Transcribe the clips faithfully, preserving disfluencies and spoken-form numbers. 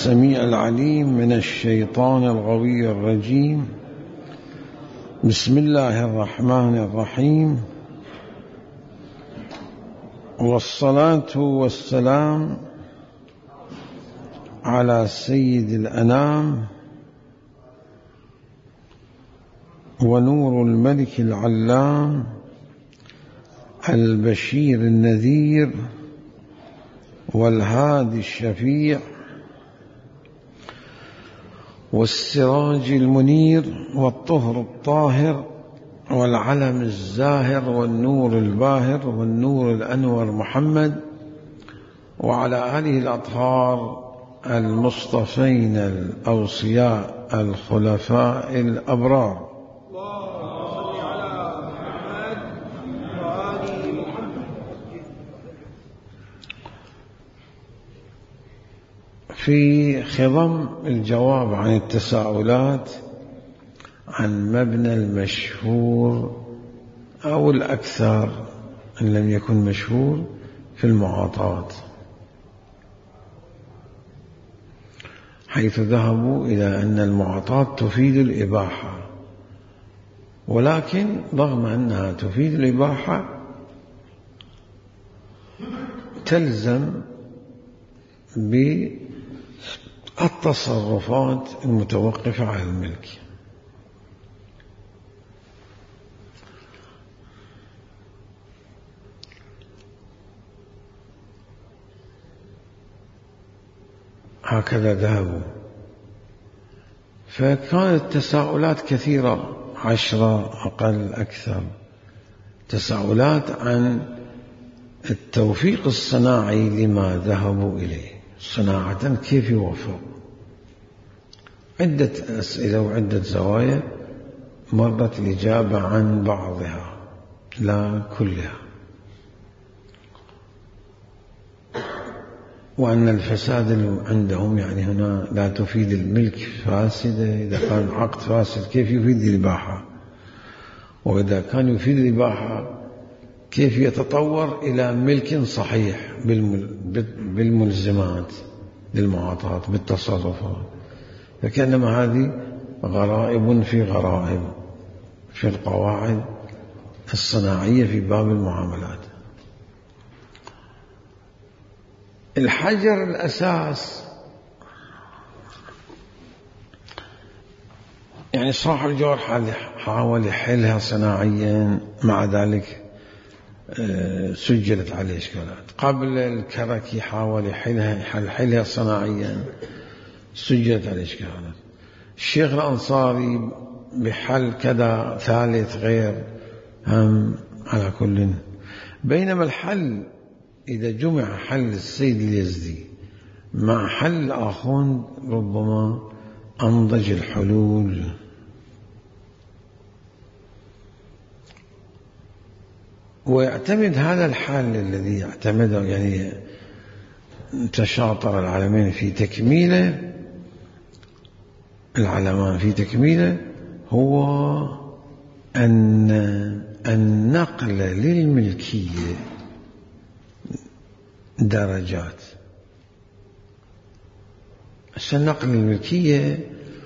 السميع العليم من الشيطان الغوي الرجيم. بسم الله الرحمن الرحيم، والصلاة والسلام على سيد الأنام ونور الملك العلام البشير النذير والهادي الشفيع والسراج المنير والطهر الطاهر والعلم الزاهر والنور الباهر والنور الأنور محمد وعلى آله الأطهار المصطفين الأوصياء الخلفاء الأبرار. في خضم الجواب عن التساؤلات عن مبنى المشهور أو الأكثر إن لم يكن مشهور في المعاطات، حيث ذهبوا إلى أن المعاطات تفيد الإباحة، ولكن رغم أنها تفيد الإباحة تلزم بالتصرفات المتوقفة على الملك. هكذا ذهبوا، فكانت تساؤلات كثيرة، عشرة أقل أكثر، تساؤلات عن التوفيق الصناعي لما ذهبوا إليه صناعة، كيف يوفق؟ عدة أسئلة وعدة زوايا، مرت الإجابة عن بعضها لا كلها، وأن الفساد عندهم يعني هنا لا تفيد الملك فاسدة. إذا كان عقد فاسد كيف يفيد الإباحة؟ وإذا كان يفيد الإباحة كيف يتطور إلى ملك صحيح بالملزمات للمعاطات بالتصرفات؟ فكأنما هذه غرائب في غرائب في القواعد الصناعية في باب المعاملات. الحجر الأساس يعني صاحب الجوار حاول يحلها صناعيا، مع ذلك سجلت عليه إشكالات. قبل الكركي حاول يحلها حلها صناعيا، سجلت عليه إشكالات. الشيخ الأنصاري بحل كذا ثالث غير هم، على كل. بينما الحل إذا جمع حل السيد اليزدي مع حل آخون ربما أنضج الحلول. ويعتمد هذا الحل الذي يعتمده، يعني تشاطر العلمين في تكميله، العلمان في تكميله، هو أن النقل للملكية درجات. النقل للملكية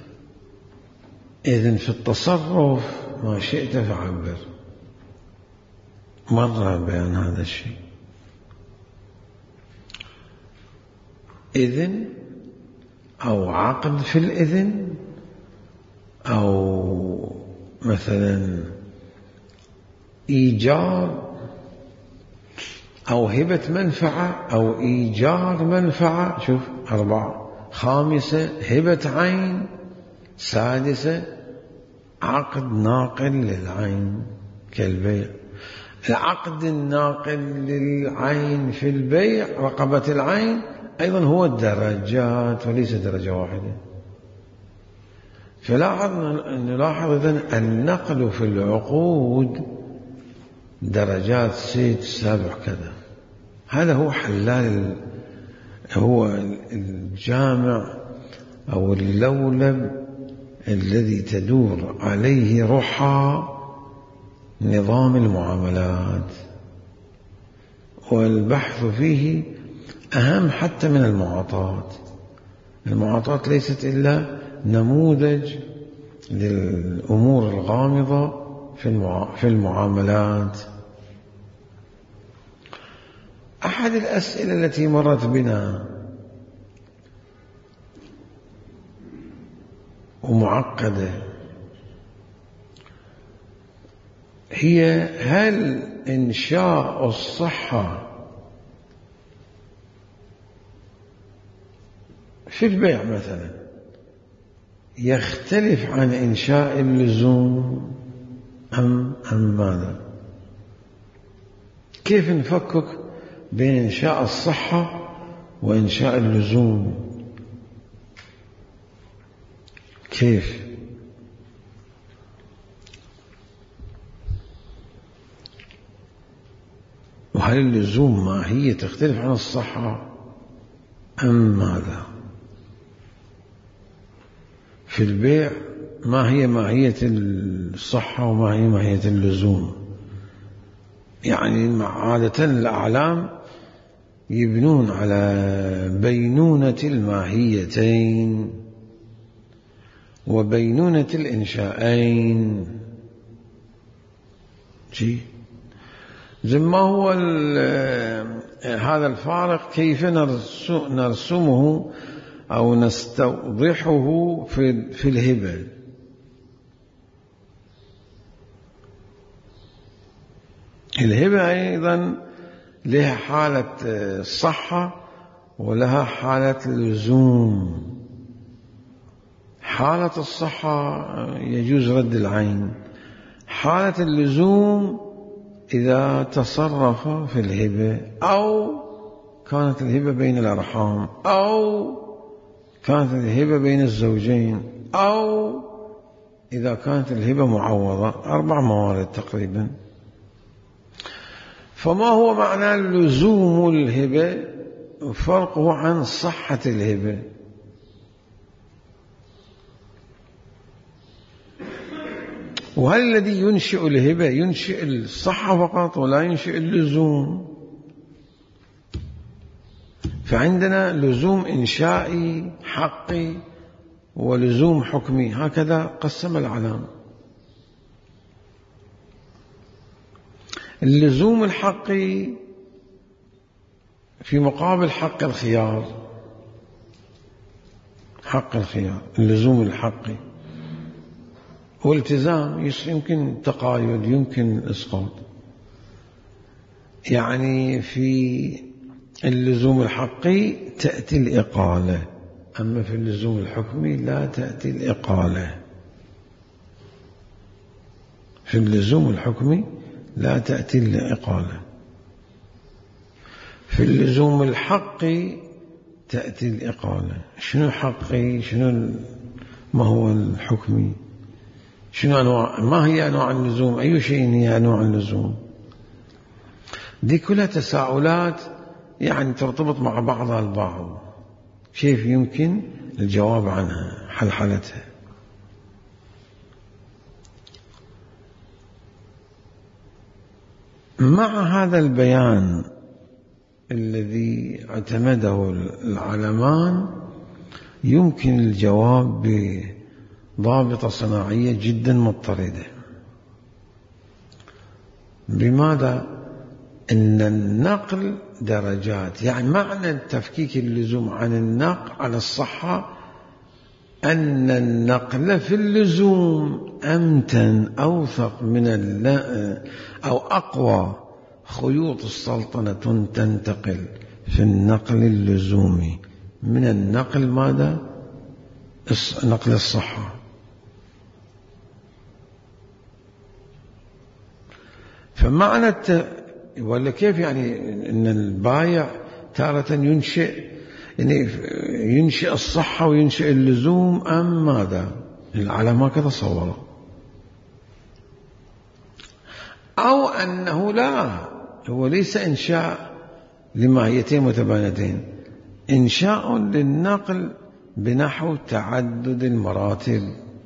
إذن في التصرف ما شئت فعبر، مر بيان هذا الشيء. إذن أو عقد في الإذن، أو مثلا إيجار، أو هبة منفعة، أو إيجار منفعة. شوف أربعة. خامسة هبة عين. سادسة عقد ناقل للعين كالبيع. العقد الناقل للعين في البيع، رقبة العين، أيضا هو الدرجات وليس درجة واحدة. فلاحظ نلاحظ إذن النقل في العقود درجات ست سبع كذا. هذا هو حلال، هو الجامع أو اللولب الذي تدور عليه رحى نظام المعاملات، والبحث فيه أهم حتى من المعاطات، المعاطاة ليست إلا نموذج للأمور الغامضة في المعاملات. أحد الأسئلة التي مرت بنا ومعقدة هي: هل إنشاء الصحة في البيع مثلا يختلف عن إنشاء اللزوم أم أم ماذا؟ كيف نفكك بين إنشاء الصحة وإنشاء اللزوم؟ كيف؟ وهل اللزوم ماهية تختلف عن الصحة أم ماذا؟ في البيع ما هي ماهية الصحة وما هي ماهية اللزوم؟ يعني عادة الأعلام يبنون على بينونة الماهيتين وبينونة الإنشاءين. جي زي ما هو هذا الفارق كيف نرسمه أو نستوضحه في في الهبة. الهبة أيضا لها حالة الصحة ولها حالة اللزوم. حالة الصحة يجوز رد العين، حالة اللزوم إذا تصرف في الهبة أو كانت الهبة بين الأرحام أو كانت الهبة بين الزوجين أو إذا كانت الهبة معوضة. أربع موارد تقريبا. فما هو معنى لزوم الهبة وفرقه عن صحة الهبة؟ وهل الذي ينشئ الهبة ينشئ الصحة فقط ولا ينشئ اللزوم؟ فعندنا لزوم إنشائي حقي ولزوم حكمي، هكذا قسم العلام. اللزوم الحقي في مقابل حق الخيار، حق الخيار اللزوم الحقي. والتزام يمكن تقايد يمكن إسقاط. يعني في اللزوم الحقي تأتي الإقالة، أما في اللزوم الحكمي لا تأتي الإقالة. في اللزوم الحكمي لا تأتي الإقالة، في اللزوم الحقي تأتي الإقالة. شنو حقي؟ شنو ما هو الحكمي؟ شنو أنواع؟ ما هي أنواع اللزوم؟ أي شيء هي أنواع اللزوم؟ دي كلها تساؤلات يعني ترتبط مع بعضها البعض. كيف يمكن الجواب عنها، حلحلتها؟ مع هذا البيان الذي اعتمده العلمان يمكن الجواب بضابطة صناعية جدا مضطردة. بماذا؟ أن النقل درجات. يعني معنى تفكيك اللزوم عن النقل على الصحة أن النقل في اللزوم أمتن أوثق من أو أقوى خيوط السلطنة تنتقل في النقل اللزومي من النقل ماذا؟ نقل الصحة. فمعنى الت... ولا كيف يعني أن البايع تارة ينشئ يعني ينشئ الصحة وينشئ اللزوم أم ماذا؟ على ما كذا صوره. أو أنه لا، هو ليس إنشاء لماهيتين متباينتين، إنشاء للنقل بنحو تعدد المراتب،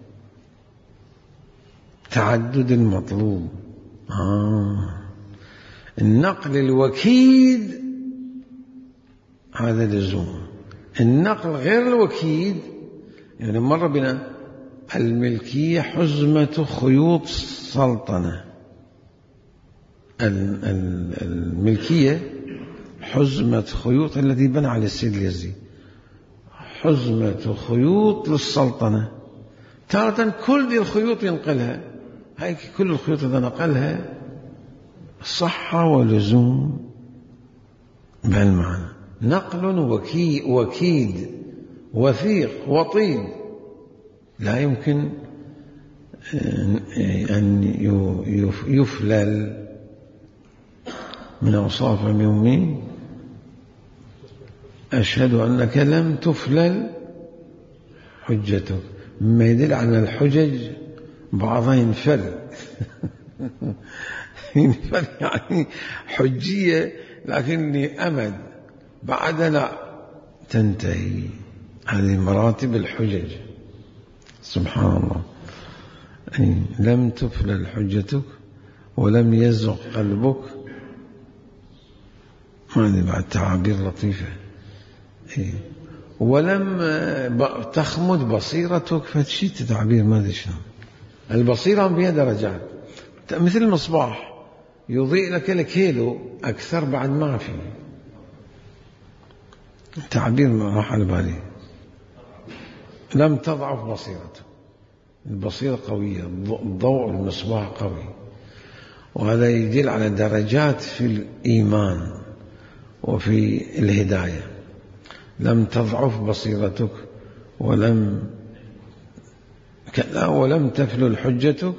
تعدد المطلوب. آه. النقل الوكيد هذا لزوم، النقل غير الوكيد. يعني مر بنا الملكية حزمة خيوط سلطنة. الملكية حزمة خيوط الذي بنى على السيد اليزيد، حزمة خيوط للسلطنة. تارة كل ذي الخيوط ينقلها، هاي كل الخيوط إذا نقلها صحة ولزوم بهالمعنى. نقل وكي وكيد وثيق وطيد لا يمكن أن يفلل من أوصاف المؤمنين. أشهد أنك لم تفلل حجتك، مما يدل على الحجج بعضها ينفل ينفل يعني حجية لكن لأمد، بعد لا تنتهي. هذه مراتب الحجج سبحان الله. لم تفلل حجتك ولم يزغ قلبك. هذه بعد تعابير لطيفة. ولم تخمد بصيرتك، فتشي تعبير ما ادري شنو. البصيرة فيها درجات، مثل المصباح يضيء لك الكيلو أكثر بعد ما في تعبير ما راح على بالي. لم تضعف بصيرتك، البصيرة قوية، ضوء المصباح قوي. وهذا يدل على درجات في الإيمان وفي الهداية. لم تضعف بصيرتك ولم ولم تفلل حجتك.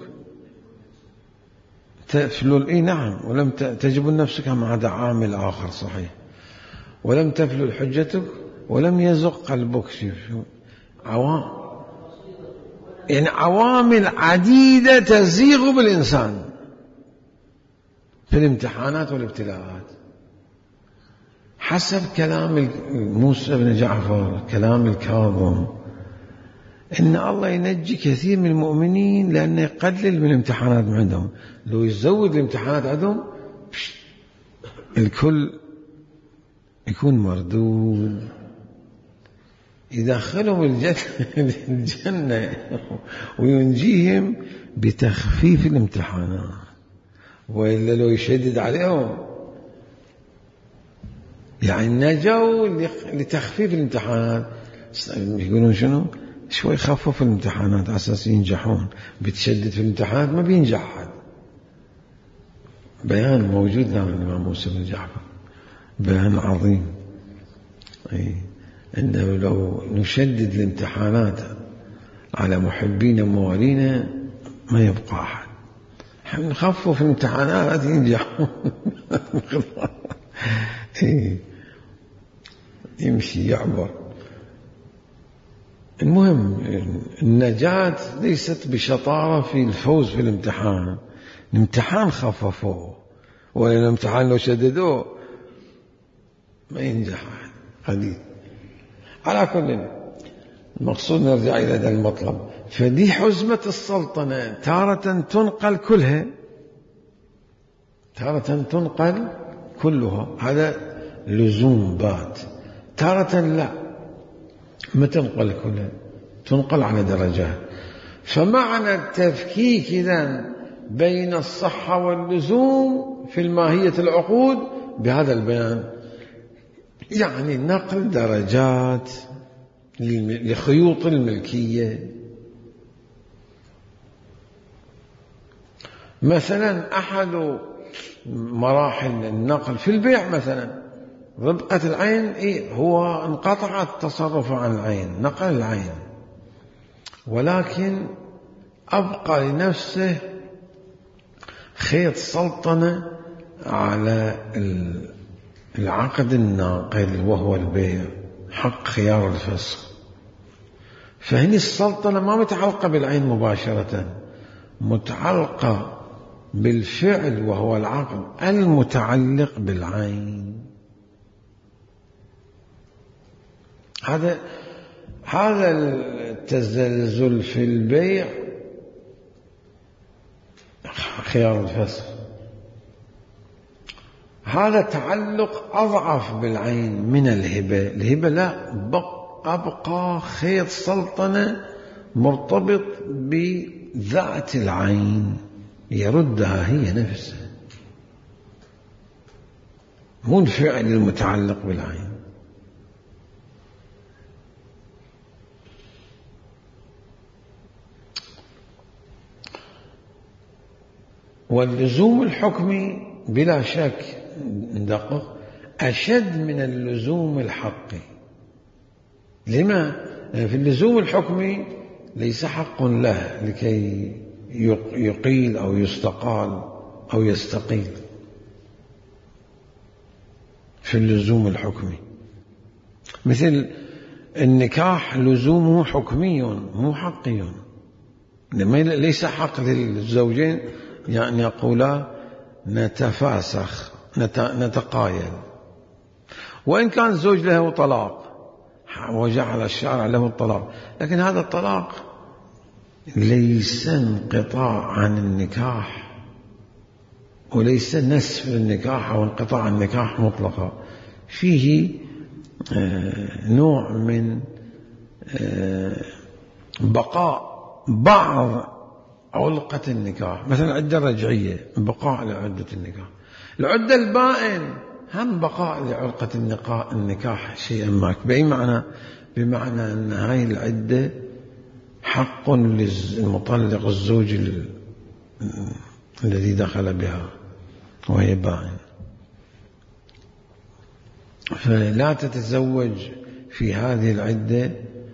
تفلل إيه نعم، ولم تجب نفسك مع عامل آخر صحيح. ولم تفلل حجتك ولم يزق قلبك. شوف عوام يعني عوامل عديدة تزيغ بالإنسان في الامتحانات والابتلاءات. حسب كلام موسى بن جعفر كلام الكاظم إن الله ينجي كثير من المؤمنين لأنه يقلل من الامتحانات عندهم. لو يزود الامتحانات عندهم الكل يكون مردود، يدخلهم الجنة وينجيهم بتخفيف الامتحانات. وإلا لو يشدد عليهم يعني نجوا لتخفيف الامتحانات. يقولون شنو شوي خفف الامتحانات على أساس ينجحون. بتشدد في الامتحانات ما بينجح أحد. بيان موجود لنا من الإمام موسى بن جعفر، بيان عظيم. أي أنه لو نشدد الامتحانات على محبين موالينا ما يبقى أحد. نخفف الامتحانات ينجحون يمشي يعبر. المهم النجاة ليست بشطارة في الفوز في الامتحان. الامتحان خففوه، والامتحان لو شددوه ما ينجح قليل. على كل المقصود نرجع إلى هذا المطلب. فدي حزمة السلطنة تارة تنقل كلها، تارة تنقل كلها، هذا لزوم بات. تارة لا، ما تنقل كلها، تنقل على درجات. فمعنى التفكيك إذن بين الصحة واللزوم في الماهية العقود بهذا البيان، يعني نقل درجات لخيوط الملكية. مثلا أحد مراحل النقل في البيع مثلا ربقة العين، إيه هو انقطع التصرف عن العين، نقل العين، ولكن أبقى لنفسه خيط سلطنة على العقد الناقل وهو البيع، حق خيار الفسخ. فهني السلطنة ما متعلقة بالعين مباشرة، متعلقة بالفعل وهو العقد المتعلق بالعين. هذا هذا التزلزل في البيع خيار الفسخ، هذا تعلق أضعف بالعين من الهبة. الهبة لا، أبقى خيط سلطنة مرتبط بذات العين يردها هي نفسها، مو الفعل المتعلق بالعين. واللزوم الحكمي بلا شك ندقق أشد من اللزوم الحقي. لما؟ في اللزوم الحكمي ليس حق له لكي يقيل أو يستقال أو يستقيل. في اللزوم الحكمي مثل النكاح لزومه حكمي مو حقي، ليس حق للزوجين يعني يقولا نتفاسخ نتقايل، وإن كان الزوج له طلاق وجعل الشارع له الطلاق، لكن هذا الطلاق ليس انقطاع عن النكاح وليس نسف النكاح أو انقطاع النكاح مطلقا، فيه نوع من بقاء بعض علقة النكاح، مثلا العدة الرجعية بقاء لعدة النكاح. العدة البائن هم بقاء لعلقة النكاح شيئا ما. بأي معنى؟ بمعنى أن هاي العدة حق للمطلق الزوج الذي دخل بها وهي بائن، فلا تتزوج في هذه العدة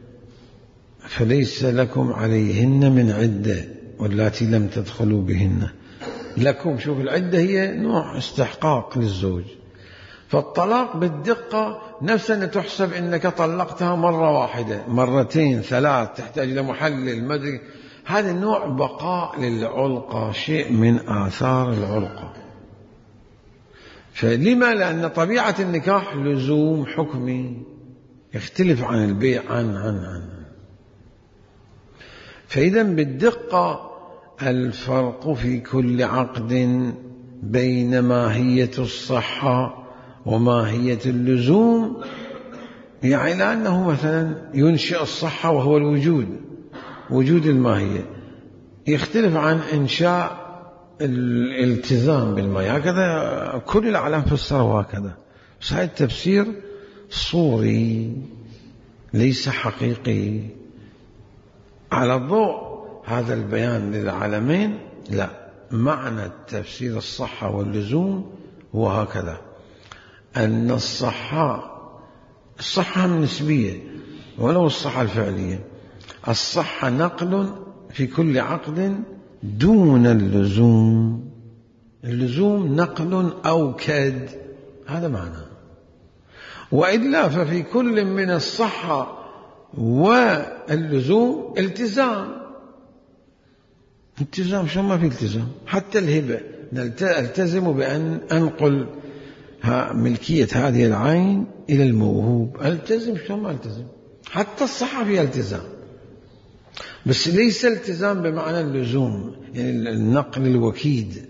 فليس لكم عليهن من عدة واللاتي لم تدخلوا بهن لكم. شوف العدة هي نوع استحقاق للزوج، فالطلاق بالدقة نفس أن تحسب إنك طلقتها مرة واحدة مرتين ثلاث تحتاج إلى محلل مدري، هذا النوع بقاء للعلقة، شيء من آثار العلقة. فلما؟ لأن طبيعة النكاح لزوم حكمي يختلف عن البيع عن عن عن فإذا بالدقة الفرق في كل عقد بين ماهية الصحة وماهية اللزوم، يعني لأنه مثلا ينشئ الصحة وهو الوجود، وجود الماهية، يختلف عن إنشاء الالتزام بالماهية. هكذا كل العالم فسره هكذا، بس هذا التفسير صوري ليس حقيقي. على ضوء هذا البيان للعالمين لا، معنى تفسير الصحة واللزوم هو هكذا، أن الصحة الصحة نسبية ولو الصحة الفعلية، الصحة نقل في كل عقد دون اللزوم، اللزوم نقل أوكد، هذا معنى. وإلا ففي كل من الصحة واللزوم التزام، التزام شو ما في التزام. حتى الهبة التزم بأن أنقل ملكية هذه العين إلى الموهوب، التزم شو ما التزم. حتى الصحة فيها التزام، بس ليس التزام بمعنى اللزوم، يعني النقل الوكيد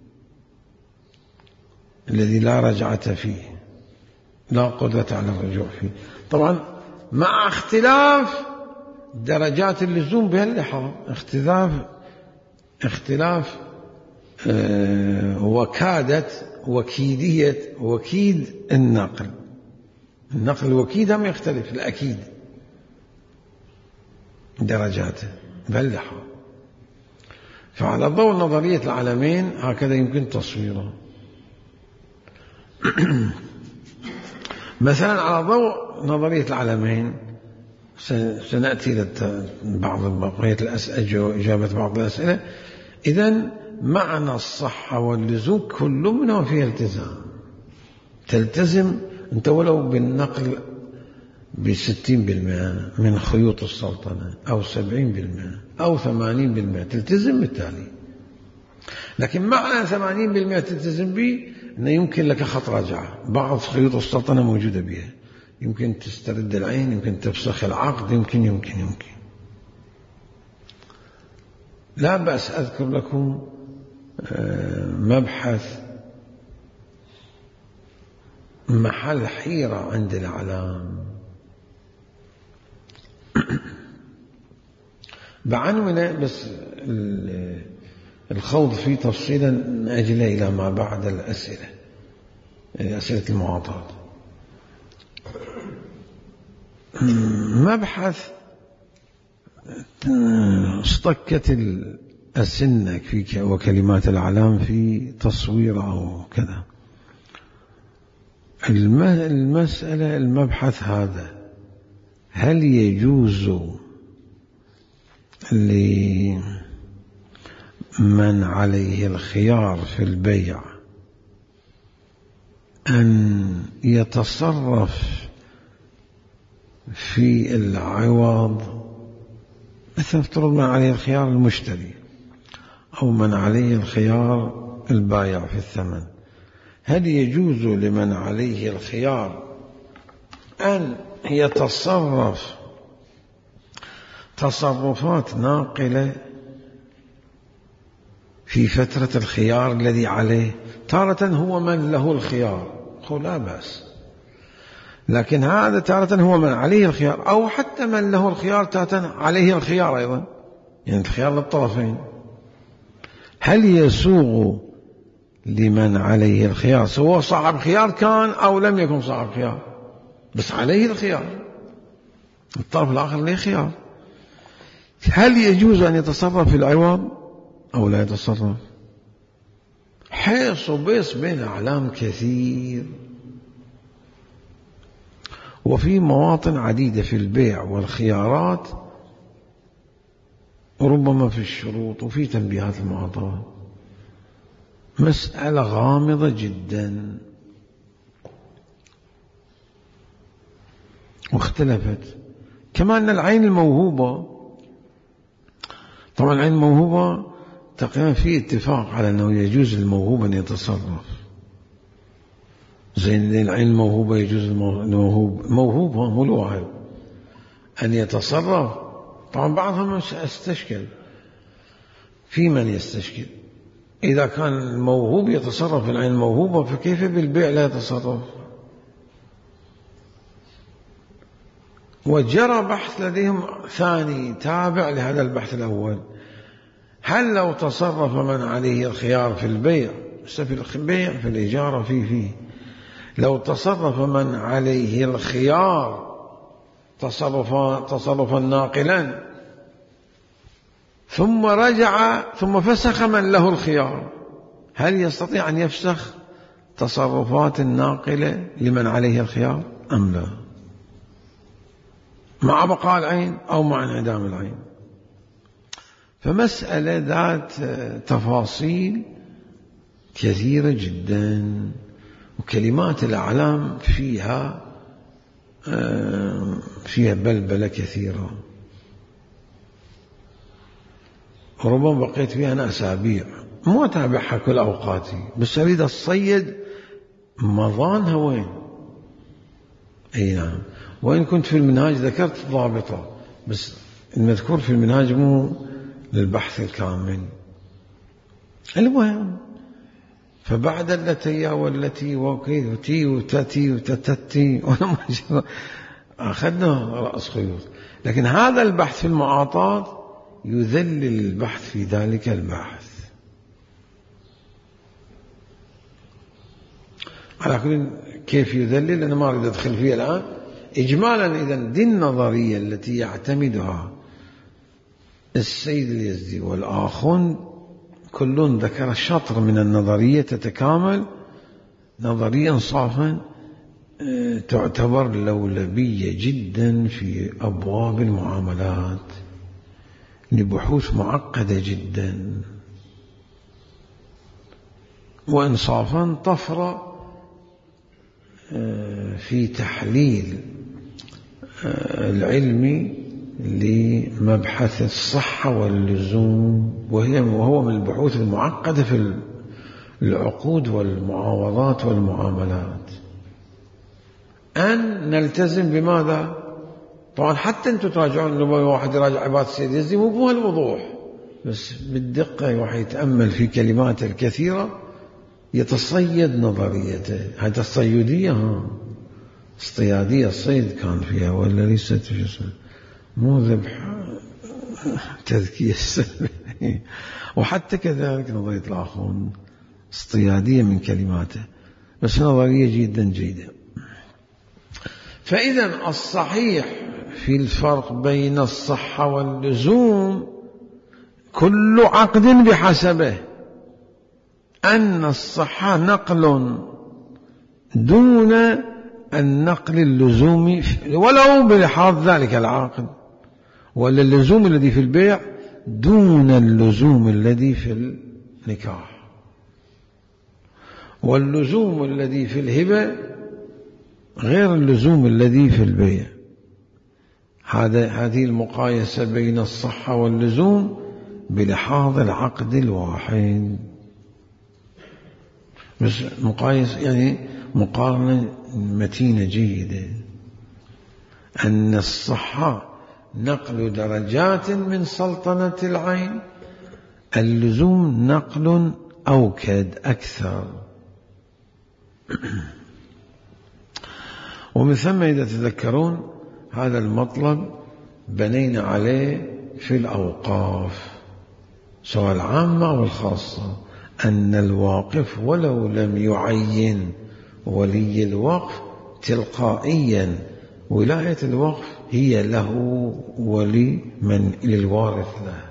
الذي لا رجعة فيه، لا قدرة على الرجوع فيه. طبعا مع اختلاف درجات اللزوم بهاللحاظ، اختلاف اختلاف اه وكادة وكيدية وكيد النقل. النقل الوكيد هم يختلف الأكيد درجاته بهاللحاظ. فعلى ضوء نظرية العالمين هكذا يمكن تصويره. مثلا على ضوء نظرية العالمين سنأتي لبعض بقية الأسئلة، إجابة بعض الأسئلة. إذن معنى الصحة واللزوم كل منهم فيه التزام، تلتزم أنت ولو بالنقل بستين بالمئة من خيوط السلطنة أو سبعين بالمئة أو ثمانين بالمئة تلتزم بالتالي. لكن معنى ثمانين بالمئة تلتزم به أنه يمكن لك خط رجعة، بعض خيوط السلطنة موجودة بها، يمكن تسترد العين، يمكن تفسخ العقد، يمكن يمكن يمكن لا بأس أذكر لكم مبحث محل حيرة عند الأعلام. بعنونه بس الخوض فيه تفصيلا نأجله إلى ما بعد الأسئلة، أسئلة المعاطاة. مبحث اصطكت السنة في وكلمات الأعلام في تصوير أو كذا. المسألة المبحث هذا، هل يجوز لمن عليه الخيار في البيع أن يتصرف في العوض؟ مثل افترض من عليه الخيار المشتري أو من عليه الخيار البائع في الثمن، هل يجوز لمن عليه الخيار أن يتصرف تصرفات ناقلة في فترة الخيار الذي عليه؟ تارة هو من له الخيار، قل لا بأس، لكن هذا تارة هو من عليه الخيار، أو حتى من له الخيار تارة عليه الخيار أيضا، يعني الخيار للطرفين. هل يسوغ لمن عليه الخيار، سواء صاحب خيار كان أو لم يكن صاحب خيار، بس عليه الخيار، الطرف الآخر له خيار، هل يجوز أن يتصرف في العوض أو لا يتصرف؟ حيث بيص بين أعلام كثير، وفي مواطن عديدة في البيع والخيارات، وربما في الشروط وفي تنبيهات المعاطاة. مسألة غامضة جدا واختلفت. كما أن العين الموهوبة، طبعا العين الموهوبة تقريبا في اتفاق على أنه يجوز الموهوب أن يتصرف، زي العين الموهوبة يجوز الموهوب موهوب مو الواحد أن يتصرف. طبعا بعضهم استشكل، في من يستشكل إذا كان الموهوب يتصرف في العين الموهوبة فكيف بالبيع لا يتصرف؟ وجرى بحث لديهم ثاني تابع لهذا البحث الأول، هل لو تصرف من عليه الخيار في البيع، في البيع في الإجارة فيه فيه لو تصرف من عليه الخيار تصرفا تصرفا ناقلا ثم رجع ثم فسخ من له الخيار، هل يستطيع أن يفسخ تصرفات الناقلة لمن عليه الخيار أم لا، مع بقاء العين أو مع انعدام العين؟ فمسألة ذات تفاصيل كثيرة جدا، وكلمات الأعلام فيها فيها بلبلة كثيرة، وربما بقيت فيها أنا أسابيع مو أتابعها كل أوقاتي، بس أريد الصيد مضانها وين. أي نعم، وإن كنت في المنهاج ذكرت ضابطة، بس المذكور في المنهاج مو للبحث الكامل. المهم، فبعد التي والتي وكيتي وتتي وتتتي أخذنا رأس خيوط، لكن هذا البحث في المعاطاة يذلل البحث في ذلك البحث. على كل كيف يذلل أنا ما أريد أدخل فيه الآن. إجمالا إذن دي النظرية التي يعتمدها السيد اليزدي والآخون كلهم ذكر شطر من النظرية تتكامل نظريا صافا، تعتبر لولبية جدا في أبواب المعاملات لبحوث معقدة جدا، وإنصافا طفرة في تحليل العلمي لمبحث الصحة واللزوم، وهي وهو من البحوث المعقدة في العقود والمعاوضات والمعاملات. أن نلتزم بماذا؟ طبعا حتى أنتم تراجعون، لما واحد يراجع عبارة السيد يزدي مو بهالوضوح، بس بالدقة واحد يتأمل في كلماته الكثيرة يتصيد نظريته. هذه الصيودية ها اصطيادية، الصيد كان فيها ولا ليست في اسمه، مو ذبح تذكية السلبية. وحتى كذلك نظرية الآخرون اصطيادية من كلماته، بس نظرية جدا جيدة. فإذا الصحيح في الفرق بين الصحة واللزوم كل عقد بحسبه، أن الصحة نقل دون النقل اللزومي ولو بلحاظ ذلك العقد، ولا اللزوم الذي في البيع دون اللزوم الذي في النكاح، واللزوم الذي في الهبة غير اللزوم الذي في البيع. هذا هذه المقايسة بين الصحة واللزوم بلحاظ العقد الواحد، بس مقايسة يعني مقارنة متينة جيدة. أن الصحة نقل درجات من سلطنة العين، اللزوم نقل أوكد أكثر. ومن ثم إذا تذكرون هذا المطلب بنينا عليه في الأوقاف سواء العامة أو الخاصة، أن الواقف ولو لم يعين ولي الوقف تلقائيا ولاية الوقف هي له ولي من للوارث له،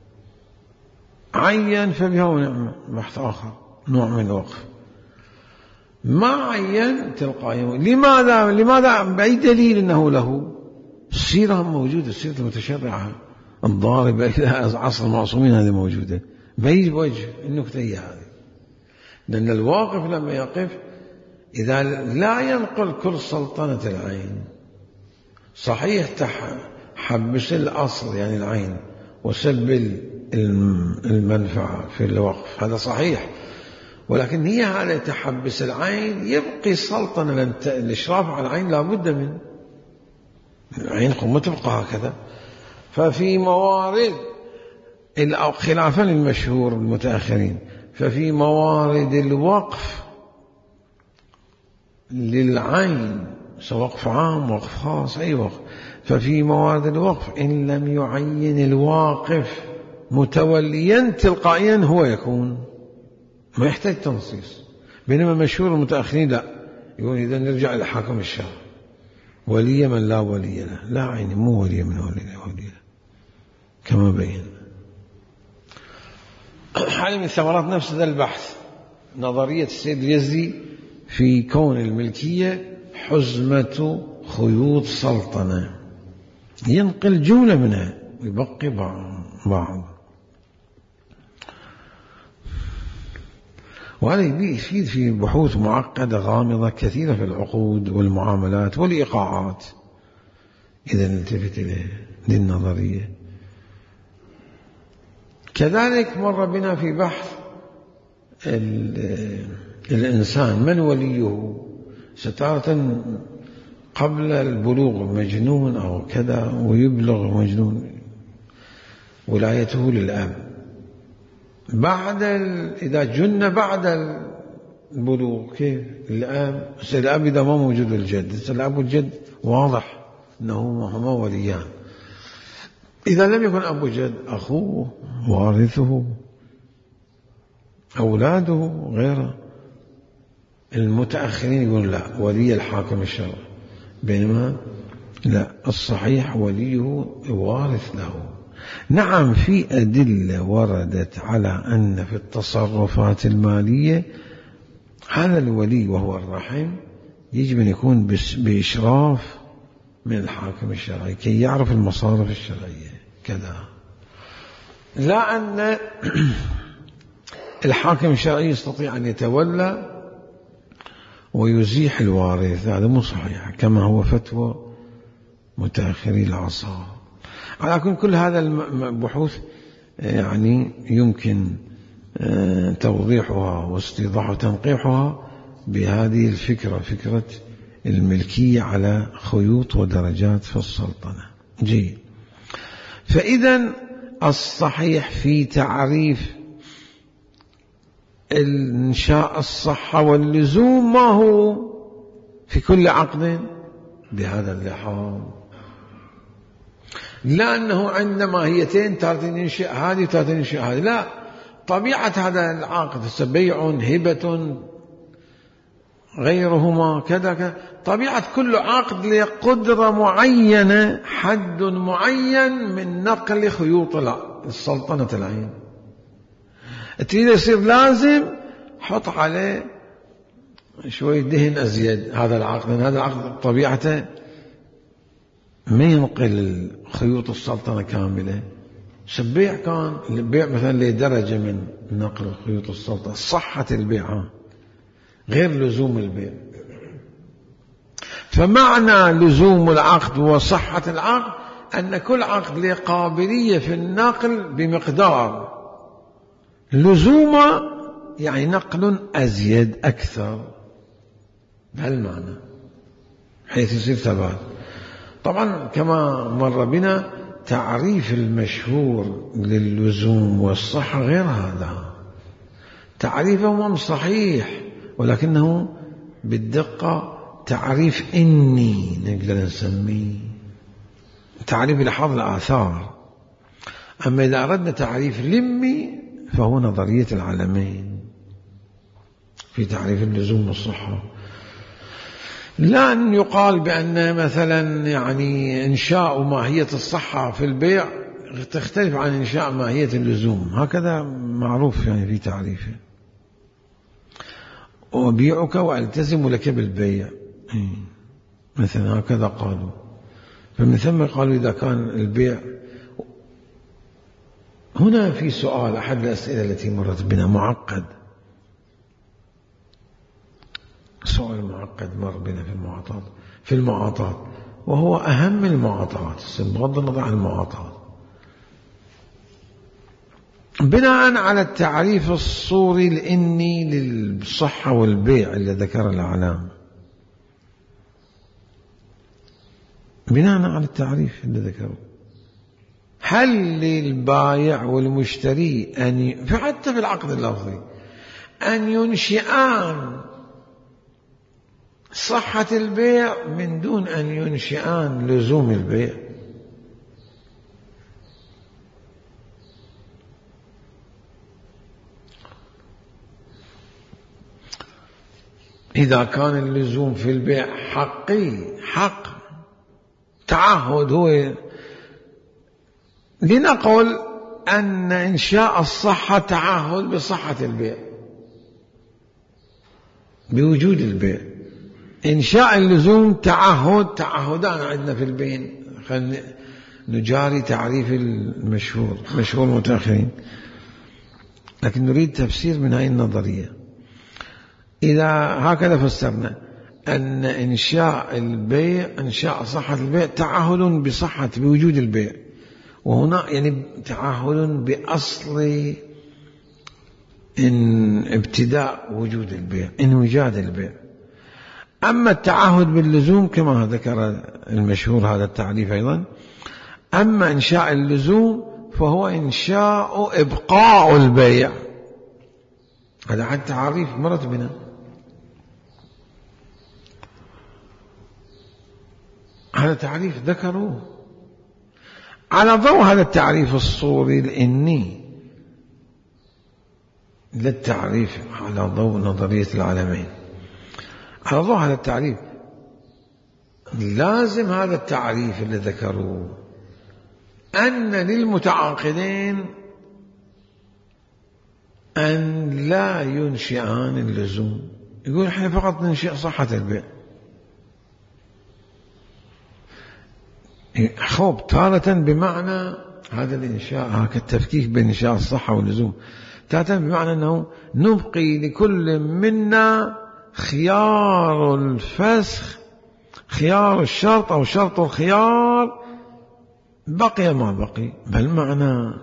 عين فبها ونعمة، بحث آخر نوع من الوقف. ما عين تلقائيا، لماذا؟ لماذا؟ بأي دليل أنه له؟ السيرة موجودة، السيرة المتشرعة الضاربة إلى عصر المعصومين هذه موجودة. بأي وجه النكتة هي هذه، لأن الواقف لما يقف إذا لا ينقل كل سلطنة العين، صحيح حبس الأصل يعني العين وسلب المنفعة في الوقف، هذا صحيح، ولكن هي على تحبس العين يبقي سلطنة، لأن الإشراف على العين لا بد من العين قمة تبقى هكذا. ففي موارد خلافا للمشهور المتأخرين، ففي موارد الوقف للعين سواء وقف عام وقف خاص أي وقف، ففي موارد الوقف إن لم يعين الواقف متوليا تلقائيا هو يكون، ما يحتاج تنصيص. بينما مشهور المتأخرين لا، يقول إذا نرجع إلى حاكم الشرع ولي من لا ولي له، لا عين مو ولي من ولي له كما بين. هذه من ثمرات نفس هذا البحث نظرية السيد اليزدي في كون الملكية حزمة خيوط سلطنة، ينقل جملة منها ويبقي بعض. وهذا يفيد في بحوث معقدة غامضة كثيرة في العقود والمعاملات والإيقاعات إذا نلتفت إليه للنظرية. كذلك مر بنا في بحث الإنسان من وليه، ستارة قبل البلوغ مجنون أو كذا ويبلغ مجنون ولايته للأب، بعد إذا جن بعد البلوغ كيف الأب؟ الأب إذا ما موجود الجد، الأب والجد واضح أنه هما وليان. إذا لم يكن أبو جد أخوه وارثه أولاده غيره. المتأخرين يقول لا ولي الحاكم الشرعي، بينما لا، الصحيح وليه وارث له. نعم في أدلة وردت على أن في التصرفات المالية هذا الولي وهو الرحم يجب أن يكون بإشراف من الحاكم الشرعي كي يعرف المصارف الشرعية كذا، لا أن الحاكم الشرعي يستطيع أن يتولى ويزيح الوارث، هذا مو صحيح كما هو فتوى متأخري العصر. على كل كل هذا البحوث يعني يمكن توضيحها واستيضاح وتنقيحها بهذه الفكرة، فكرة الملكية على خيوط ودرجات في السلطنة. جيد. فإذا الصحيح في تعريف إنشاء الصحة واللزوم ما هو في كل عقد بهذا اللحاظ، لا أنه عند ماهيتين تارة ينشئ هذه وتارة ينشئ هذه، لا، طبيعة هذا العقد بيع هبة غيرهما كذا كذا، طبيعة كل عقد لقدرة معينة، حد معين من نقل خيوط السلطنة العين. تريد يصير لازم حط عليه شوي دهن أزيد هذا العقد، هذا العقد طبيعته ما ينقل خيوط السلطنة كاملة. البيع كان البيع مثلا لدرجة من نقل خيوط السلطنة، صحة البيع غير لزوم البيع. فمعنى لزوم العقد وصحة العقد أن كل عقد له قابلية في النقل بمقدار، لزومه يعني نقل أزيد أكثر بهالمعنى حيث يصير ثبات. طبعا كما مر بنا تعريف المشهور للزوم والصحة غير هذا، تعريفهم صحيح ولكنه بالدقة تعريف إني نقدر نسميه تعريف لحظ الآثار. أما إذا أردنا تعريف لمي فهو نظرية العالمين في تعريف اللزوم والصحة. لا أن يقال بأن مثلا يعني إنشاء ماهية الصحة في البيع تختلف عن إنشاء ماهية اللزوم، هكذا معروف يعني في تعريفه. وبيعك وألتزم لك بالبيع مثلا، هكذا قالوا. فمن ثم قالوا إذا كان البيع هنا في سؤال، أحد الأسئلة التي مرت بنا معقد، سؤال معقد مر بنا في المعاطات في المعاطات وهو أهم المعاطات بغض النظر عن المعاطات، بناء على التعريف الصوري الإني للصحة والبيع اللي ذكر الأعلام. بناء على التعريف اللي ذكره، هل للبائع والمشتري أن حتى في العقد اللفظي أن ينشئان صحة البيع من دون أن ينشئان لزوم البيع؟ إذا كان اللزوم في البيع حقي حق تعهد، هو لنقل أن إنشاء الصحة تعهد بصحة البيع بوجود البيع، إنشاء اللزوم تعهد تعهدان عندنا في البين، خلينا نجاري تعريف المشهور مشهور المتأخرين، لكن نريد تفسير من هذه النظرية. إذا هكذا فسرنا أن إنشاء البيع إنشاء صحة البيع تعهد بصحة بوجود البيع، وهنا يعني تعهد بأصل إن ابتداء وجود البيع، انوجاد البيع. أما التعهد باللزوم كما ذكر المشهور هذا التعريف أيضا، أما إنشاء اللزوم فهو إنشاء إبقاء البيع. هذا عن تعريف مرت بنا. هذا تعريف ذكروه على ضوء هذا التعريف الصوري الإني للتعريف على ضوء نظرية العالمين. على ضوء هذا التعريف لازم هذا التعريف اللي ذكروه أن للمتعاقدين أن لا ينشئان اللزوم. يقول احنا فقط ننشئ صحة البيع. خوب تارة بمعنى هذا الإنشاء، هكذا التفكيك بين إنشاء الصحة واللزوم، تارة بمعنى أنه نبقي لكل منا خيار الفسخ، خيار الشرط أو شرط الخيار، بقي ما بقي، بل معنى.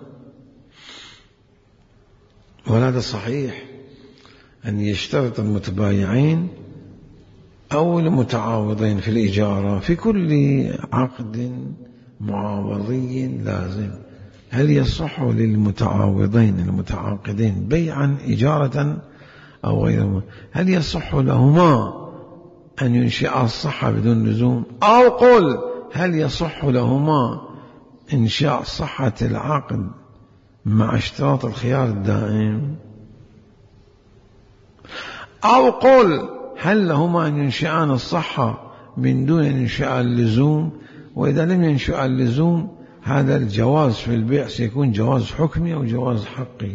وهذا صحيح أن يشترط المتبايعين أو المتعاوضين في الإجارة في كل عقد معاوضي لازم، هل يصح للمتعاوضين المتعاقدين بيعا إجارة أو غيرهما، هل يصح لهما أن ينشئ الصحة بدون لزوم؟ أو قل هل يصح لهما إنشاء صحة العقد مع اشتراط الخيار الدائم؟ أو قل هل لهما أن ينشئان الصحة من دون إنشاء اللزوم؟ وإذا لم ينشأ اللزوم هذا الجواز في البيع سيكون جواز حكمي أو جواز حقي.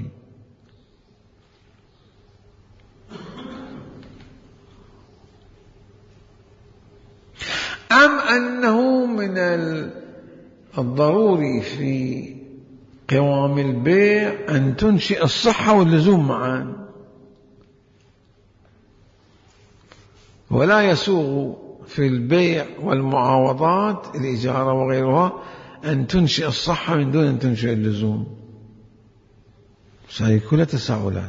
أم أنه من الضروري في قوام البيع أن تنشئ الصحة واللزوم معا، ولا يسوغ في البيع والمعاوضات الإجارة وغيرها أن تنشئ الصحة من دون أن تنشئ اللزوم؟ هذه كلها تساؤلات.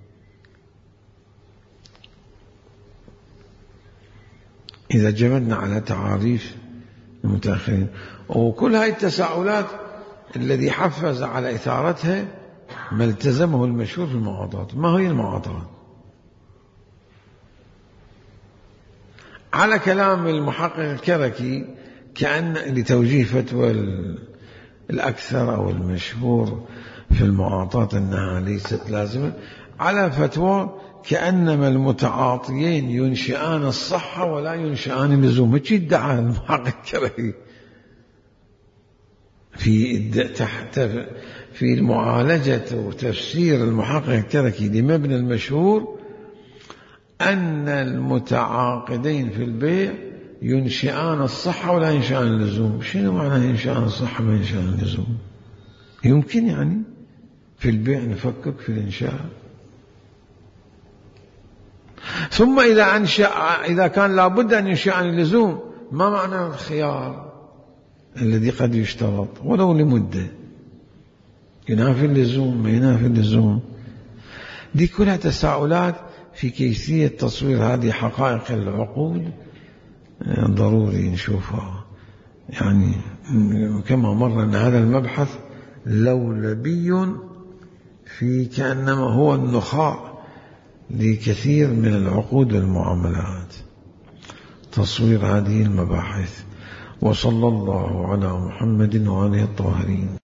إذا جمدنا على تعاريف المتأخرين، وكل هذه التساؤلات الذي حفز على إثارتها ما التزمه المشهور في المعاوضات. ما هي المعاوضات؟ على كلام المحقق الكركي كأن لتوجيه فتوى الأكثر أو المشهور في المعاطات أنها ليست لازمة، على فتوى كأنما المتعاطيين ينشئان الصحة ولا ينشئان اللزوم. هيك ادعى المحقق الكركي في تحت في معالجة وتفسير المحقق الكركي لمبنى المشهور أن المتعاقدين في البيع ينشئان الصحة ولا ينشئان اللزوم. شنو معنى ينشئان الصحة ما ينشئان اللزوم؟ يمكن يعني في البيع نفكك في الإنشاء. ثم إذا أنشأ إذا كان لابد أن ينشئان اللزوم، ما معنى الخيار الذي قد يشترط ولو لمدة؟ ينافي اللزوم ما ينافي اللزوم؟ دي كلها تساؤلات في كيفية تصوير هذه حقائق العقود ضروري نشوفها. يعني كما مر أن هذا المبحث لولبي في كأنما هو النخاع لكثير من العقود والمعاملات، تصوير هذه المباحث. وصلى الله على محمد وآله الطاهرين.